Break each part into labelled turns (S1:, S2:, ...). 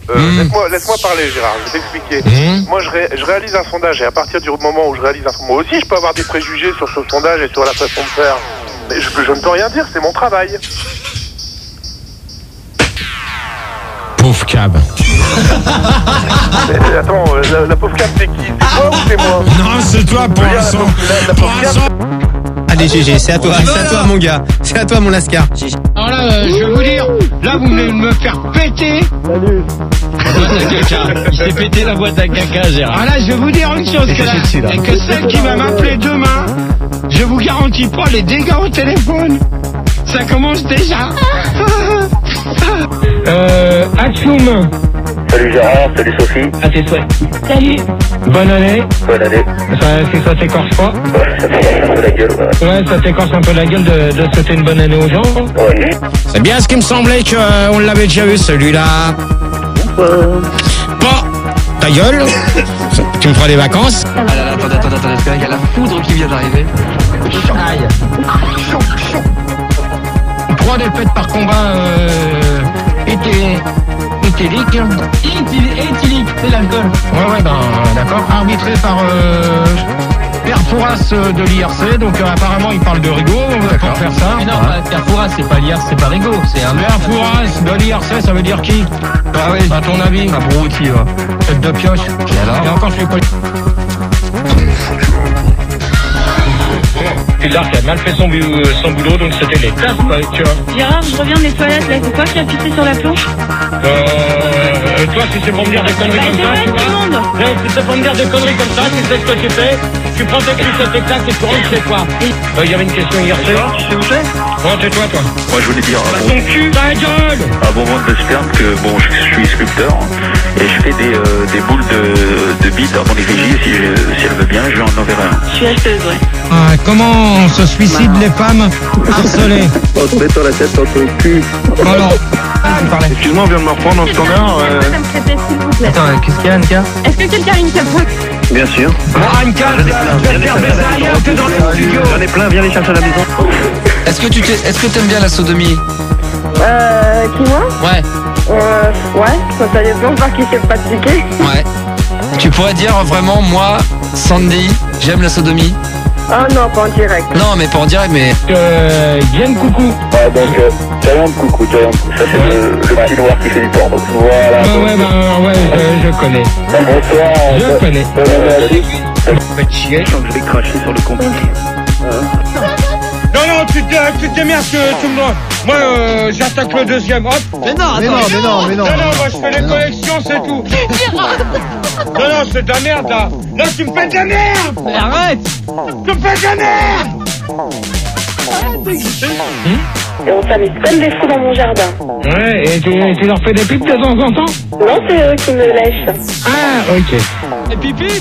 S1: Laisse-moi parler, Gérard, je vais t'expliquer. Moi, je réalise un sondage, et à partir du moment où je réalise un sondage, moi aussi, je peux avoir des préjugés sur ce sondage et sur la façon de faire. Mais je ne peux rien dire, c'est mon travail.
S2: Pauvre cab.
S1: Mais, attends, la pauvre cab, c'est qui? C'est toi ou c'est moi?
S2: Non, c'est toi, pour l'instant.
S1: La pauvre cab.
S3: Allez GG, c'est à toi mon gars, c'est à toi mon Lascar.
S4: Alors là, je vais vous dire, là vous venez de me faire péter. Salut. Il s'est pété la boîte à caca, Gérard. Ah là, je vais vous dire une chose, que celle qui va m'appeler demain, je vous garantis pas les dégâts au téléphone. Ça commence déjà. Atchoum.
S5: Salut Gérard, salut Sophie.
S4: À tes souhaits. Salut. Bonne année.
S5: Bonne année.
S4: Ça t'écorche pas?
S5: Ouais, ça t'écorche un peu la gueule, ouais.
S4: Ouais, ça t'écorche un peu la gueule de souhaiter une bonne année aux gens.
S5: Ouais.
S2: C'est bien ce qui me semblait qu'on l'avait déjà vu, celui-là. Pas ta gueule. Tu me feras des vacances.
S6: Ah là là, attendez, il y a la foudre qui vient d'arriver.
S4: Aïe. 3 défaites par combat éthylique, c'est l'alcool. Ouais, ben d'accord. Arbitré par Pierre Fouras de l'IRC, donc apparemment il parle de Rigaud, on va pas faire ça.
S6: Mais non, Pierre Fouras, c'est pas l'IRC, c'est pas Rigaud, c'est un...
S4: Pierre Fouras de l'IRC, ça veut dire qui?
S6: Ah oui,
S4: à ton avis?
S6: un broutilles, va.
S4: Tête de pioche. Et encore, je suis pas... Pilar qui a mal fait son boulot, donc c'était les tasses, tu vois.
S7: Gérard, je reviens des toilettes, là, c'est quoi qui a pissé sur la planche?
S4: Toi, si c'est pour me dire des conneries comme ça, tu vois. Si c'est pour me dire des conneries comme ça, tu sais ce que tu fais. Tu prends tes cuisses, tes claques et tu rentres chez toi. Il y avait une question hier soir, tu sais où c'est? Oh, tais-toi, toi.
S5: Moi je voulais dire
S4: Ton cul, ta gueule!
S5: à bon moment de sperme que bon je suis sculpteur et je fais des boules de bite à mon effigie, si elle veut bien je lui en enverrai un.
S7: Je suis acheteuse, ouais.
S2: Ah, comment se suicident les femmes harcelées?
S5: En se mettant la tête dans ton cul.
S2: Alors,
S1: Excuse-moi, on vient de me reprendre dans le standard.
S7: Ça me crépait, s'il vous plaît.
S6: Attends, qu'est-ce qu'il y a, Anka?
S7: Est-ce que quelqu'un a une capote?
S5: Bien sûr.
S4: Anka, je vais te faire baiser ailleurs que dans le studio.
S5: J'en ai plein, viens les chercher à la maison.
S6: Est-ce que t'aimes bien la sodomie?
S7: Qui, moi?
S6: Ouais.
S7: Ouais, ça dépend, voir qui s'est pratiqué.
S6: Ouais. Tu pourrais dire vraiment, moi, Sandy, j'aime la sodomie?
S7: Ah non, pas en direct.
S6: Non, mais pas en direct, mais...
S4: Yann Coucou.
S5: Ouais, donc Giant Coucou, ça c'est le petit noir qui fait du porno. Voilà.
S4: Je connais.
S5: Bonsoir.
S4: Je connais.
S5: Je sens que je vais cracher sur le compliqué.
S4: Non, tu te démerdes que tu me dois. Moi, j'attaque le deuxième. Hop.
S3: Mais non.
S4: Non, moi je fais les collections, c'est tout. Non, c'est de la merde là. Là, tu me fais de la merde.
S6: Arrête!
S4: Tu me fais de la merde.
S7: Et on s'amuse comme des fous dans mon jardin.
S4: Ouais, et tu leur fais des pipes de temps en temps?
S7: Non, c'est eux qui me lèchent.
S4: Ah, ok.
S6: Et pipi?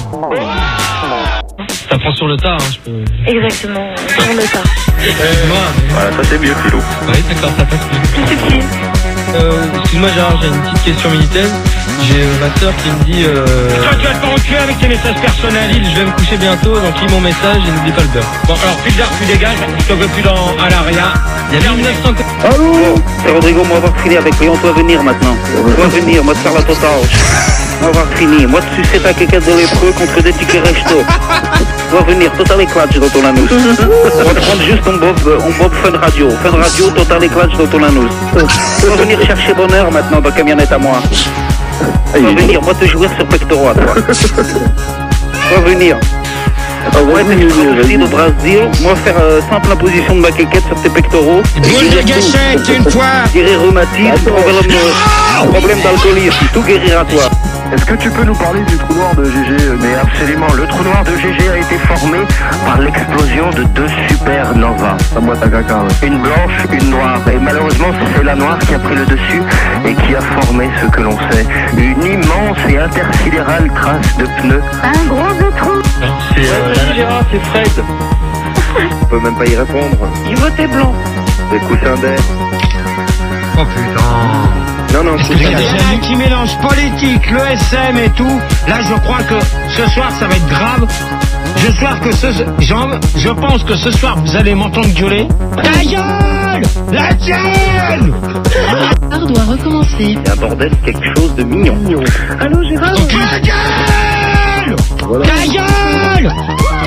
S4: Ça prend sur le tas, hein, je peux...
S7: Exactement, sur le tas.
S5: Voilà, ça c'est mieux, Philou.
S4: Oui, d'accord, ça passe mieux.
S7: Plus subtil.
S4: Excuse-moi Gérard, j'ai une petite question militaire. J'ai ma soeur qui me dit Toi tu vas te faire enculer avec tes messages personnels. Je vais me coucher bientôt, donc lis mon message et n'oublie pas le beurre. Bon alors plus d'art, plus dégage, je te veux plus à l'aria. Il y a 1900...
S5: Allô? C'est Rodrigo, moi on va finir avec Léon, toi venir maintenant. Toi venir, moi te faire la totale. On va finir, moi te sucer ta quéquette de lépreux contre des tickets resto. Toi venir, total éclate dans ton anus. On va te prendre juste un bob Fun Radio. Fun Radio, total éclate dans ton anus. Toi venir chercher bonheur maintenant dans camionnette à moi. Toi venir, moi te jouer sur pectoral, toi. Toi venir. Moi t'exploser aussi au Brésil, moi faire simple imposition de ma quéquette sur tes pectoraux.
S2: boule de gâchette une fois.
S5: Guérir rhumatisme, problème d'alcoolisme, tout guérir à toi.
S1: Est-ce que tu peux nous parler du trou noir de GG? Mais absolument, le trou noir de GG a été formé par l'explosion de 2 supernovas. À moi ta caca, ouais. Une blanche, une noire. Et malheureusement, c'est la noire qui a pris le dessus et qui a formé ce que l'on sait. Une immense et intersidérale trace de pneus.
S7: Un gros trou.
S4: C'est Gérard, c'est Fred.
S5: On peut même pas y répondre.
S7: Il votait blanc.
S5: Des coussins d'air.
S2: Oh putain.
S5: Non,
S4: Il y a des gens qui mélangent politique, le SM et tout. Là, je crois que ce soir, ça va être grave. Je pense que ce soir, vous allez m'entendre gueuler. Ta gueule! La tienne!
S8: Gérard doit recommencer.
S5: C'est un bordel, quelque chose de mignon.
S7: Allô, Gérard?
S4: Ta gueule! Ta gueule!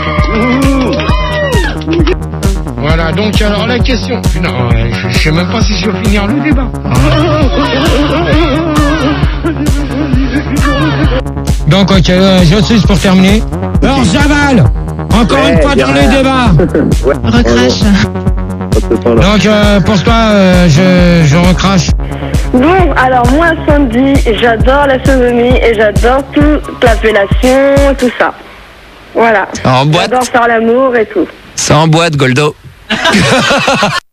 S4: Voilà, donc alors la question... Non, je sais même pas si je vais finir le débat.
S2: Donc, ok, je suis pour terminer. Alors, j'avale. Encore une fois dans les débats.
S8: Recrache.
S2: Donc, pour toi, je recrache.
S7: Bon, alors moi, Sandy, j'adore la sodomie et j'adore toute l'appellation, tout ça. Voilà.
S6: En boîte.
S7: J'adore faire l'amour et tout.
S6: C'est en boîte, Goldo.